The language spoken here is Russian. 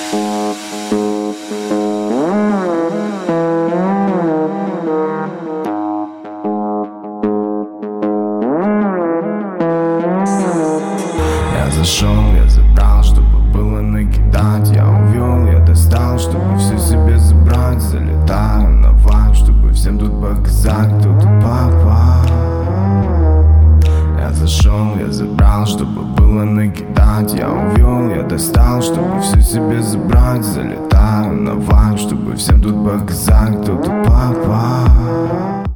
Я зашел, я забрал, чтобы было накидать. Я увел, я достал, чтобы все себе забрать. Залетаю на вайб, чтобы всем тут показать, кто тут папа. Я зашел, я забрал, чтобы было накидать. Я увел, я достал, чтобы все себе забрать. Залетаю на вайб, чтобы всем тут показать, кто тут папа.